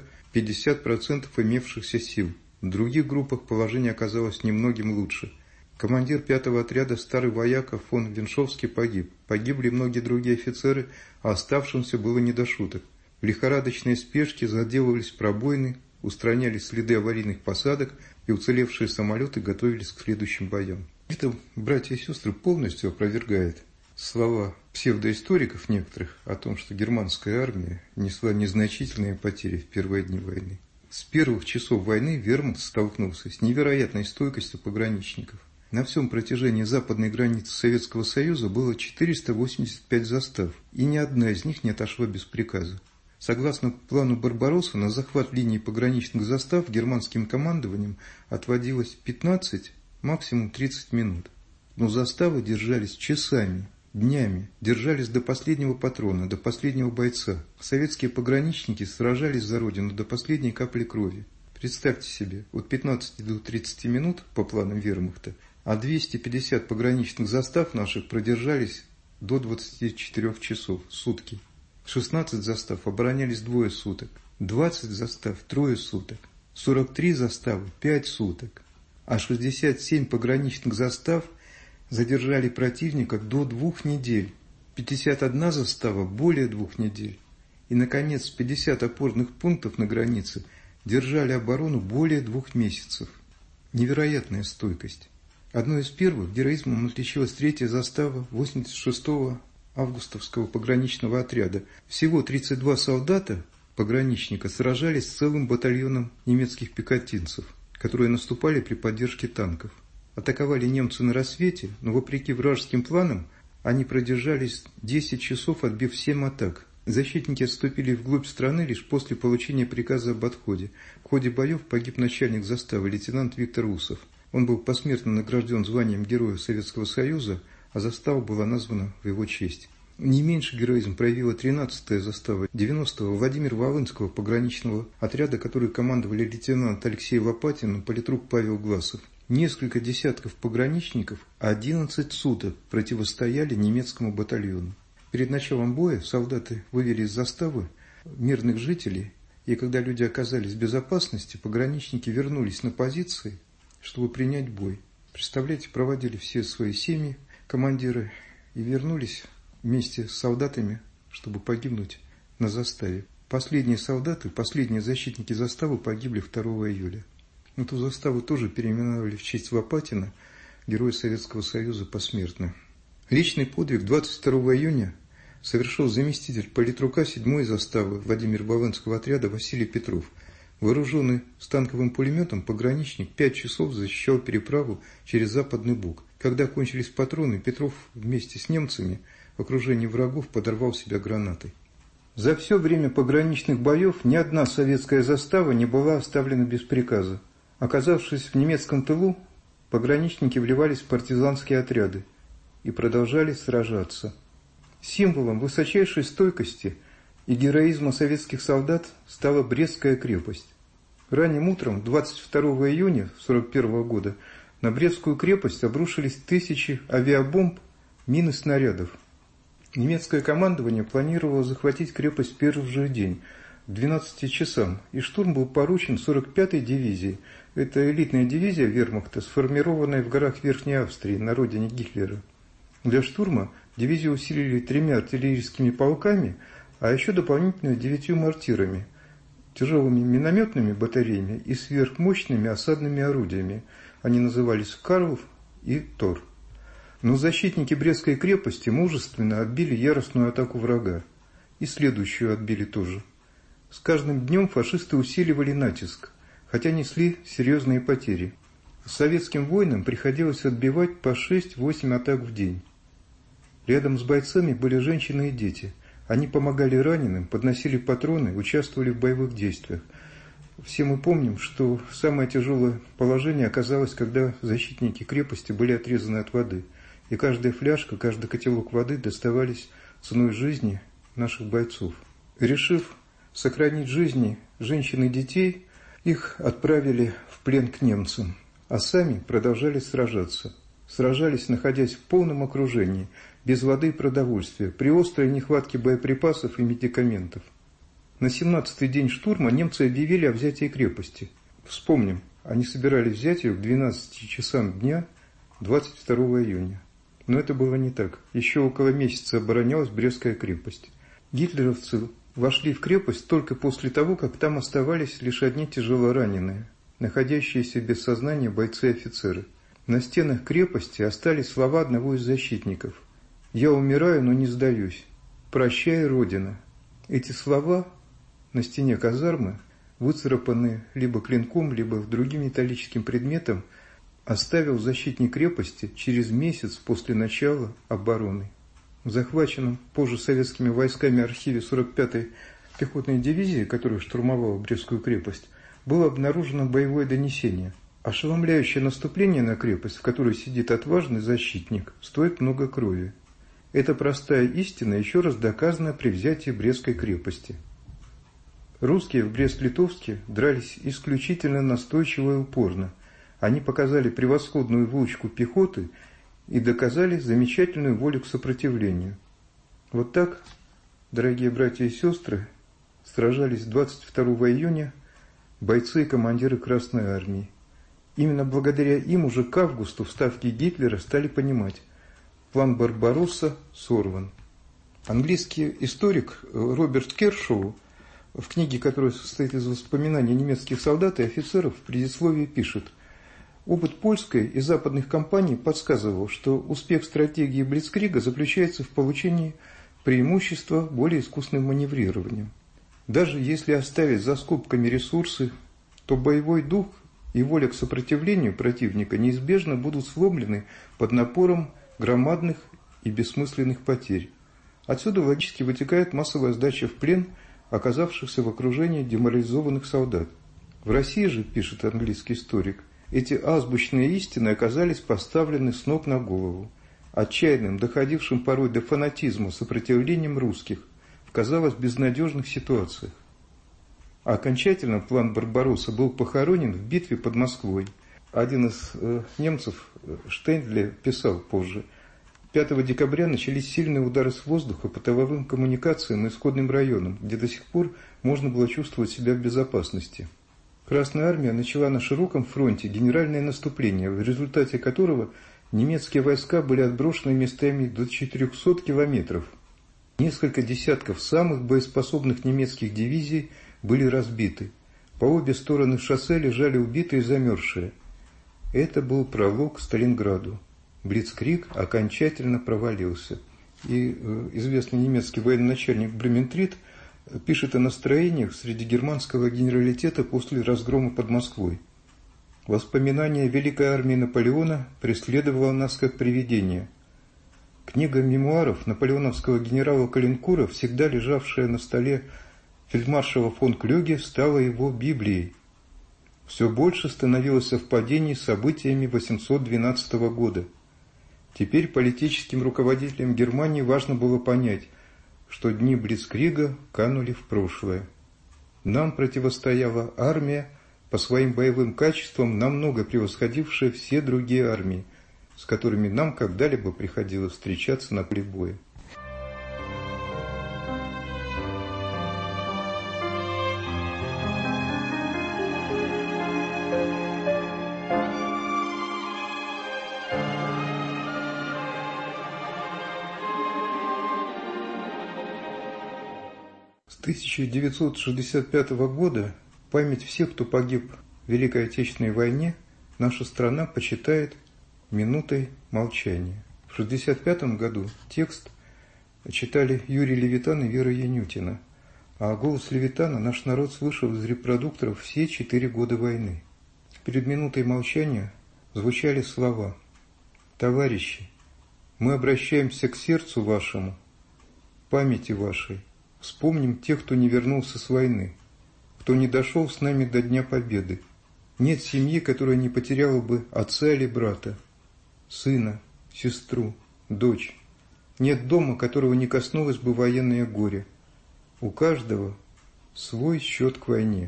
50% имевшихся сил. В других группах положение оказалось немногим лучше. Командир 5-го отряда, старый вояка фон Веншовский, погиб. Погибли многие другие офицеры, а оставшимся было не до шуток. В лихорадочной спешке заделывались пробоины, устранялись следы аварийных посадок, и уцелевшие самолеты готовились к следующим боям». Это, братья и сестры, полностью опровергает слова псевдоисториков некоторых о том, что германская армия несла незначительные потери в первые дни войны. С первых часов войны вермахт столкнулся с невероятной стойкостью пограничников. На всем протяжении западной границы Советского Союза было 485 застав, и ни одна из них не отошла без приказа. Согласно плану Барбаросса, на захват линии пограничных застав германским командованием отводилось 15, максимум 30 минут. Но заставы держались часами, днями, держались до последнего патрона, до последнего бойца. Советские пограничники сражались за родину до последней капли крови. Представьте себе, от 15 до 30 минут по планам вермахта, а 250 пограничных застав наших продержались до 24 часов, сутки. 16 застав оборонялись 2 суток, 20 застав 3 суток, 43 заставы 5 суток, а 67 пограничных застав задержали противника до 2 недель, 51 застава более 2 недель. И, наконец, 50 опорных пунктов на границе держали оборону более 2 месяцев. Невероятная стойкость. Одной из первых героизмом отличилась 3-я застава 86-го августовского пограничного отряда. Всего 32 солдата пограничника сражались с целым батальоном немецких пехотинцев, которые наступали при поддержке танков. Атаковали немцы на рассвете, но вопреки вражеским планам они продержались 10 часов, отбив 7 атак. Защитники отступили вглубь страны лишь после получения приказа об отходе. В ходе боев погиб начальник заставы лейтенант Виктор Усов. Он был посмертно награжден званием Героя Советского Союза, а застава была названа в его честь. Не меньше героизм проявила 13-я застава 90-го Владимир-Волынского пограничного отряда, который командовали лейтенант Алексей Лопатин и политрук Павел Гласов. Несколько десятков пограничников 11 суток противостояли немецкому батальону. Перед началом боя солдаты вывели из заставы мирных жителей, и когда люди оказались в безопасности, пограничники вернулись на позиции, чтобы принять бой. Представляете, проводили все свои семьи, командиры, и вернулись вместе с солдатами, чтобы погибнуть на заставе. Последние солдаты, последние защитники заставы погибли 2 июля. Эту заставу тоже переименовали в честь Лопатина, Героя Советского Союза, посмертно. Личный подвиг 22 июня совершил заместитель политрука 7-й заставы Владимир-Волынского отряда Василий Петров. Вооруженный станковым пулеметом, пограничник 5 часов защищал переправу через Западный Буг. Когда кончились патроны, Петров вместе с немцами в окружении врагов подорвал себя гранатой. За все время пограничных боев ни одна советская застава не была оставлена без приказа. Оказавшись в немецком тылу, пограничники вливались в партизанские отряды и продолжали сражаться. Символом высочайшей стойкости и героизма советских солдат стала Брестская крепость. Ранним утром 22 июня 1941 года на Брестскую крепость обрушились тысячи авиабомб, мин и снарядов. Немецкое командование планировало захватить крепость в первый же день, к 12 часам, и штурм был поручен 45-й дивизии. Это элитная дивизия вермахта, сформированная в горах Верхней Австрии, на родине Гитлера. Для штурма дивизию усилили 3 артиллерийскими полками, а еще дополнительно 9 мортирами, тяжелыми минометными батареями и сверхмощными осадными орудиями. Они назывались «Карлов» и «Тор». Но защитники Брестской крепости мужественно отбили яростную атаку врага. И следующую отбили тоже. С каждым днем фашисты усиливали натиск, хотя несли серьезные потери. Советским воинам приходилось отбивать по 6-8 атак в день. Рядом с бойцами были женщины и дети. Они помогали раненым, подносили патроны, участвовали в боевых действиях. Все мы помним, что самое тяжелое положение оказалось, когда защитники крепости были отрезаны от воды. И каждая фляжка, каждый котелок воды доставались ценой жизни наших бойцов. Решив сохранить жизни женщин и детей, их отправили в плен к немцам, а сами продолжали сражаться. Сражались, находясь в полном окружении, без воды и продовольствия, при острой нехватке боеприпасов и медикаментов. На 17-й день штурма немцы объявили о взятии крепости. Вспомним, они собирались взять ее к 12 часам дня 22 июня. Но это было не так. Еще около месяца оборонялась Брестская крепость. Гитлеровцы вошли в крепость только после того, как там оставались лишь одни тяжелораненые, находящиеся без сознания бойцы и офицеры. На стенах крепости остались слова одного из защитников: «Я умираю, но не сдаюсь. Прощай, Родина». Эти слова на стене казармы, выцарапанные либо клинком, либо другим металлическим предметом, оставил защитник крепости через месяц после начала обороны. В захваченном позже советскими войсками архиве 45-й пехотной дивизии, которая штурмовала Брестскую крепость, было обнаружено боевое донесение. Ошеломляющее наступление на крепость, в которой сидит отважный защитник, стоит много крови. Эта простая истина еще раз доказана при взятии Брестской крепости. Русские в Брест-Литовске дрались исключительно настойчиво и упорно. Они показали превосходную выучку пехоты и доказали замечательную волю к сопротивлению. Вот так, дорогие братья и сестры, сражались 22 июня бойцы и командиры Красной Армии. Именно благодаря им уже к августу в Ставке Гитлера стали понимать: план Барбаросса сорван. Английский историк Роберт Кершоу в книге, которая состоит из воспоминаний немецких солдат и офицеров, в предисловии пишет: опыт польской и западных кампаний подсказывал, что успех стратегии Блицкрига заключается в получении преимущества более искусным маневрированием. Даже если оставить за скобками ресурсы, то боевой дух и воля к сопротивлению противника неизбежно будут сломлены под напором громадных и бессмысленных потерь. Отсюда логически вытекает массовая сдача в плен оказавшихся в окружении деморализованных солдат. В России же, пишет английский историк, эти азбучные истины оказались поставлены с ног на голову, отчаянным, доходившим порой до фанатизма сопротивлением русских в, казалось, безнадежных ситуациях. А окончательно план Барбаросса был похоронен в битве под Москвой. Один из немцев, Штендле, писал позже: 5 декабря начались сильные удары с воздуха по тыловым коммуникациям и исходным районам, где до сих пор можно было чувствовать себя в безопасности. Красная армия начала на широком фронте генеральное наступление, в результате которого немецкие войска были отброшены местами до 400 километров. Несколько десятков самых боеспособных немецких дивизий были разбиты. По обе стороны шоссе лежали убитые и замерзшие. Это был пролог к Сталинграду. Блицкриг окончательно провалился. И известный немецкий военачальник Блюментрит пишет о настроениях среди германского генералитета после разгрома под Москвой. Воспоминание великой армии Наполеона преследовало нас как привидение. Книга мемуаров наполеоновского генерала Калинкура, всегда лежавшая на столе фельдмаршала фон Клёге, стала его Библией. Все больше становилось совпадений с событиями 812 года. Теперь политическим руководителям Германии важно было понять, что дни Блицкрига канули в прошлое. Нам противостояла армия, по своим боевым качествам намного превосходившая все другие армии, с которыми нам когда-либо приходилось встречаться на поле боя. С 1965 года память всех, кто погиб в Великой Отечественной войне, наша страна почитает минутой молчания. В 1965 году текст читали Юрий Левитан и Вера Янютина, а голос Левитана наш народ слышал из репродукторов все 4 года войны. Перед минутой молчания звучали слова: «Товарищи, мы обращаемся к сердцу вашему, памяти вашей. Вспомним тех, кто не вернулся с войны, кто не дошел с нами до Дня Победы. Нет семьи, которая не потеряла бы отца или брата, сына, сестру, дочь. Нет дома, которого не коснулось бы военное горе. У каждого свой счет к войне.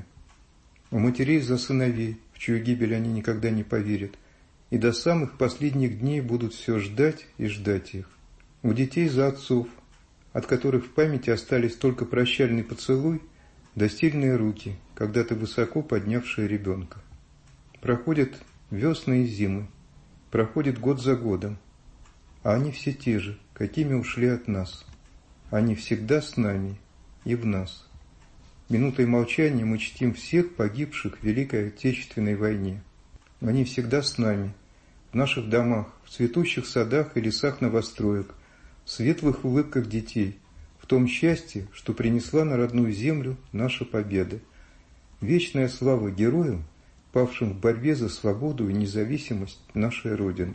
У матерей за сыновей, в чью гибель они никогда не поверят, и до самых последних дней будут все ждать и ждать их. У детей за отцов, от которых в памяти остались только прощальный поцелуй да сильные руки, когда-то высоко поднявшие ребенка. Проходят весны и зимы, проходит год за годом, а они все те же, какими ушли от нас. Они всегда с нами и в нас. Минутой молчания мы чтим всех погибших в Великой Отечественной войне. Они всегда с нами, в наших домах, в цветущих садах и лесах новостроек, в светлых улыбках детей, в том счастье, что принесла на родную землю наша победа. Вечная слава героям, павшим в борьбе за свободу и независимость нашей Родины».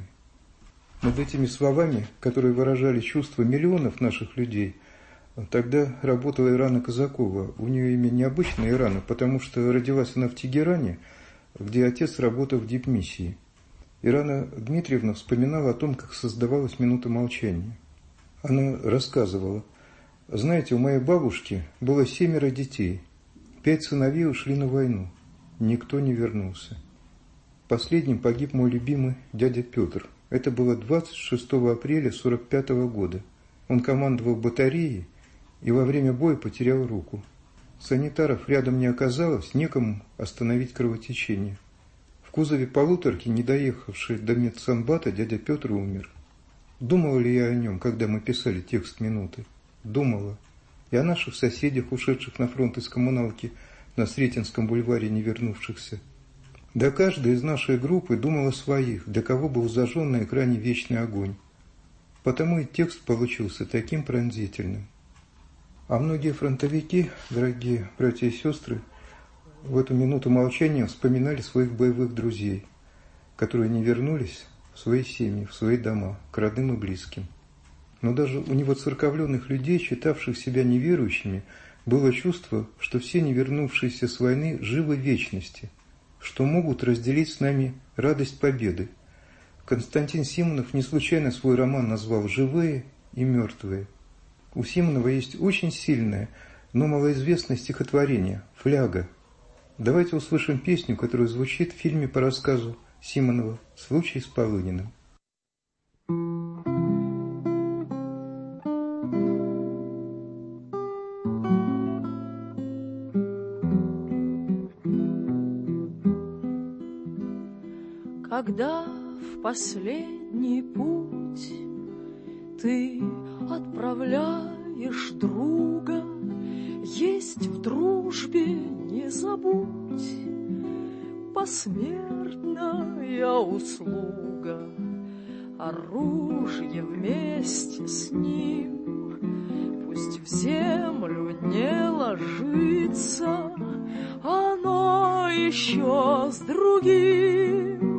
Над этими словами, которые выражали чувства миллионов наших людей, тогда работала Ирана Казакова. У нее имя необычное Ирана, потому что родилась она в Тегеране, где отец работал в дипмиссии. Ирана Дмитриевна вспоминала о том, как создавалась минута молчания. Она рассказывала: «Знаете, у моей бабушки было 7 детей. 5 сыновей ушли на войну. Никто не вернулся. Последним погиб мой любимый дядя Петр. Это было 26 апреля 1945 года. Он командовал батареей и во время боя потерял руку. Санитаров рядом не оказалось, некому остановить кровотечение. В кузове полуторки, не доехавшей до медсанбата, дядя Петр умер. Думала ли я о нем, когда мы писали текст минуты? Думала. И о наших соседях, ушедших на фронт из коммуналки на Сретенском бульваре, не вернувшихся. Да каждая из нашей группы думала о своих, для кого был зажжен на экране вечный огонь. Потому и текст получился таким пронзительным. А многие фронтовики, дорогие братья и сестры, в эту минуту молчания вспоминали своих боевых друзей, которые не вернулись в свои семьи, в свои дома, к родным и близким. Но даже у невоцерковленных людей, считавших себя неверующими, было чувство, что все не вернувшиеся с войны живы в вечности, что могут разделить с нами радость победы. Константин Симонов не случайно свой роман назвал «Живые и мертвые». У Симонова есть очень сильное, но малоизвестное стихотворение «Фляга». Давайте услышим песню, которая звучит в фильме по рассказу Симонова «Случай с Полыниным». Когда в последний путь ты отправляешь друга, есть в дружбе не забудь посмертная услуга, оружие вместе с ним пусть в землю не ложится, оно еще с другим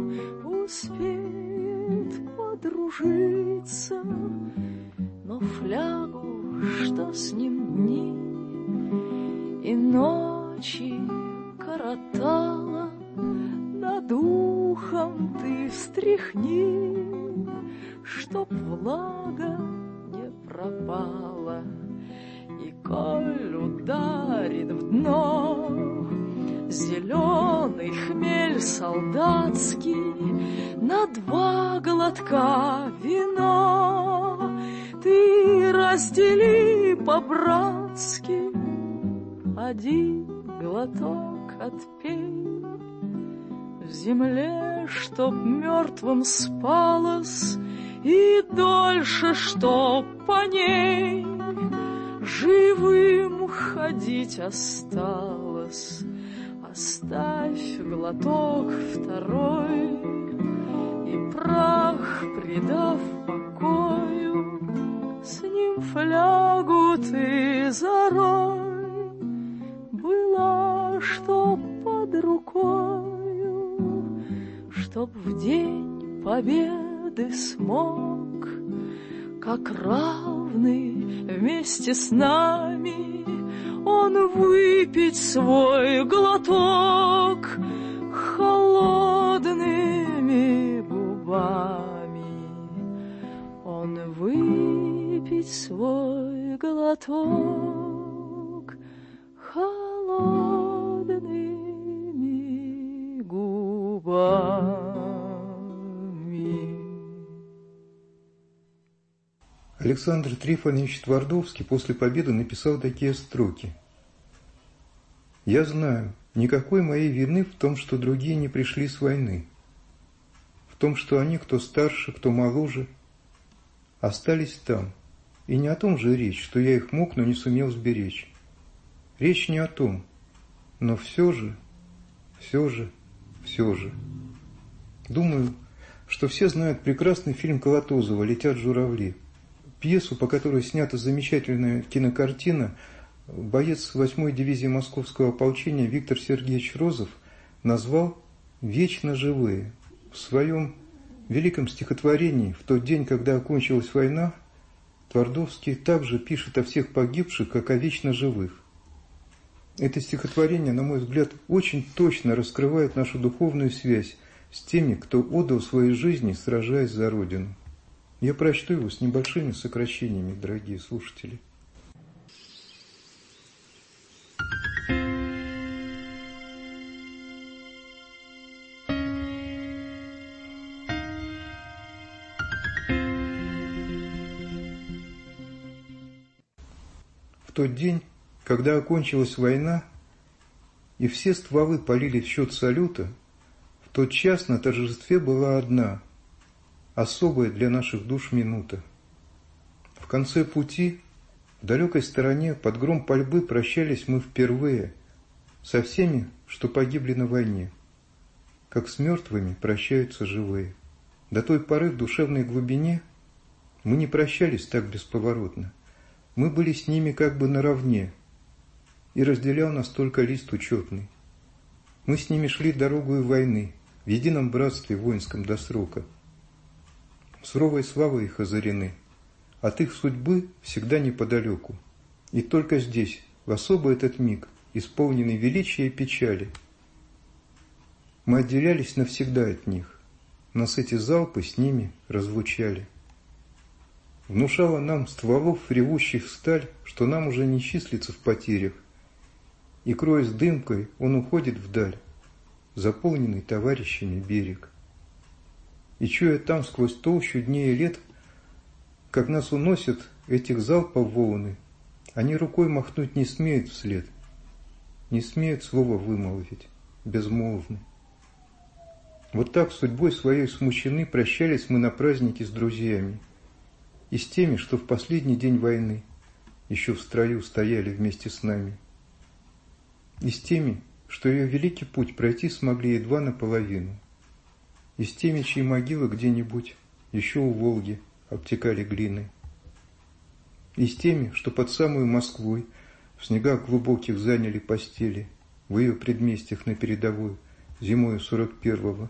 успеет подружиться. Но флягу, что с ним дни и ночи коротала, над ухом ты встряхни, чтоб влага не пропала. И коль ударит в дно зеленый хмель солдатский, на 2 глотка вина ты раздели по-братски, 1 глоток отпей. В земле, чтоб мертвым спалось, и дольше, чтоб по ней живым ходить осталось. Оставь глоток второй, и прах, предав покою, с ним флягу ты зарой. Была, чтоб под рукою, чтоб в день победы смог, как равный вместе с нами, он выпить свой глоток холодными губами. Он выпить свой глоток холодными губами. Александр Трифонович Твардовский после победы написал такие строки. «Я знаю, никакой моей вины в том, что другие не пришли с войны, в том, что они, кто старше, кто моложе, остались там. И не о том же речь, что я их мог, но не сумел сберечь. Речь не о том, но все же. Думаю, что все знают прекрасный фильм Колотозова «Летят журавли», пьесу, по которой снята замечательная кинокартина. Боец 8-й дивизии Московского ополчения Виктор Сергеевич Розов назвал «Вечно живые». В своем великом стихотворении «В тот день, когда окончилась война» Твардовский также пишет о всех погибших, как о вечно живых. Это стихотворение, на мой взгляд, очень точно раскрывает нашу духовную связь с теми, кто отдал свои жизни, сражаясь за Родину. Я прочту его с небольшими сокращениями, дорогие слушатели. В тот день, когда окончилась война, и все стволы полили в счет салюта, в тот час на торжестве была одна, особая для наших душ минута. В конце пути, в далекой стороне, под гром пальбы прощались мы впервые со всеми, что погибли на войне, как с мертвыми прощаются живые. До той поры в душевной глубине мы не прощались так бесповоротно. Мы были с ними как бы наравне, и разделял нас только лист учетный. Мы с ними шли дорогою войны, в едином братстве воинском до срока. Суровой славой их озарены, от их судьбы всегда неподалеку. И только здесь, в особый этот миг, исполненный величия и печали, мы отделялись навсегда от них. Нас эти залпы с ними разлучали. Внушала нам стволов ревущих сталь, что нам уже не числится в потерях, и, кроясь дымкой, он уходит вдаль, заполненный товарищами берег. И чуя там сквозь толщу дней и лет, как нас уносят этих залпов волны, они рукой махнуть не смеют вслед, не смеют слова вымолвить, безмолвны. Вот так судьбой своей смущены прощались мы на празднике с друзьями и с теми, что в последний день войны еще в строю стояли вместе с нами, и с теми, что ее великий путь пройти смогли едва наполовину, и с теми, чьи могилы где-нибудь еще у Волги обтекали глиной, и с теми, что под самую Москвой в снегах глубоких заняли постели в ее предместьях на передовой зимою 41-го,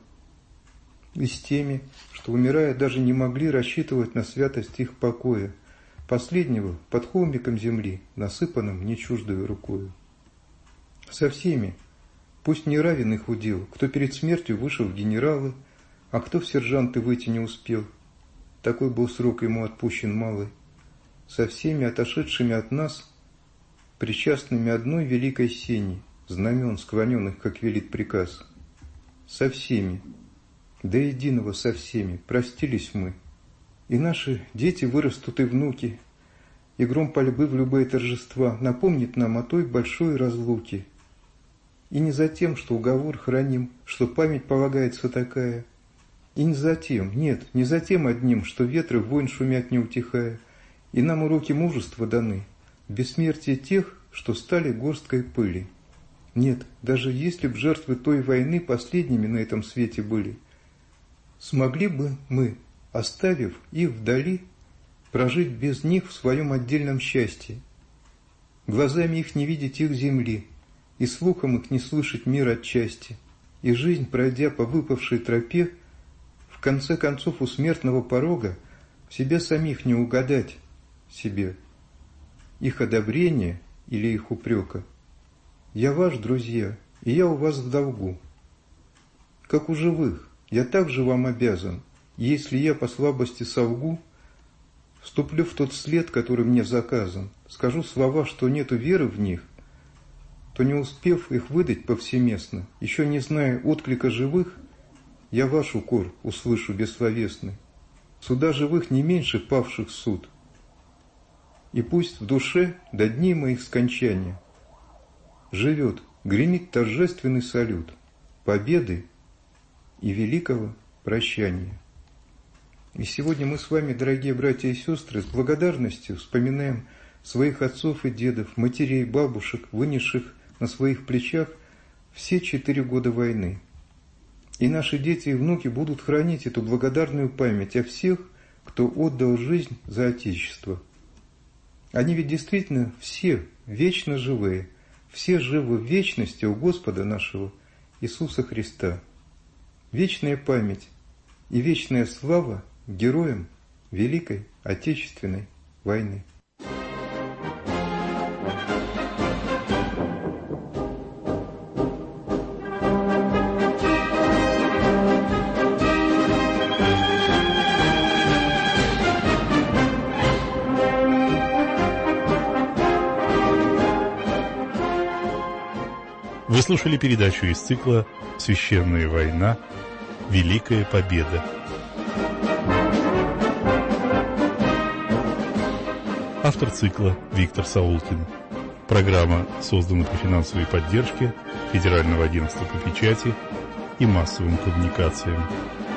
и с теми, что, умирая, даже не могли рассчитывать на святость их покоя, последнего под холмиком земли, насыпанным не чуждою рукою. Со всеми, пусть не равен их удел, кто перед смертью вышел в генералы, а кто в сержанты выйти не успел, такой был срок ему отпущен малый, со всеми отошедшими от нас, причастными одной великой сени, знамен склоненных, как велит приказ, со всеми, до единого со всеми, простились мы, и наши дети вырастут и внуки, и гром пальбы в любые торжества напомнит нам о той большой разлуке. И не за тем, что уговор храним, что память полагается такая, и не за тем, нет, не за тем одним, что ветры войн шумят не утихая, и нам уроки мужества даны, бессмертие тех, что стали горсткой пыли. Нет, даже если б жертвы той войны последними на этом свете были, смогли бы мы, оставив их вдали, прожить без них в своем отдельном счастье, глазами их не видеть их земли, и слухом их не слышать мир отчасти, и жизнь, пройдя по выпавшей тропе, в конце концов у смертного порога в себе самих не угадать себе, их одобрения или их упрека. Я ваш, друзья, и я у вас в долгу. Как у живых, я также вам обязан, если я по слабости солгу, вступлю в тот след, который мне заказан, скажу слова, что нету веры в них, то, не успев их выдать повсеместно, еще не зная отклика живых, я ваш укор услышу бессловесный. Суда живых не меньше павших суд. И пусть в душе до дней моих скончания живет, гремит торжественный салют победы и великого прощания. И сегодня мы с вами, дорогие братья и сестры, с благодарностью вспоминаем своих отцов и дедов, матерей, бабушек, вынесших на своих плечах все 4 года войны. И наши дети и внуки будут хранить эту благодарную память о всех, кто отдал жизнь за Отечество. Они ведь действительно все вечно живые, все живы в вечности у Господа нашего Иисуса Христа. Вечная память и вечная слава героям Великой Отечественной войны. Вы слушали передачу из цикла «Священная война. Великая победа». Автор цикла Виктор Саулкин. Программа создана при финансовой поддержке Федерального агентства по печати и массовым коммуникациям.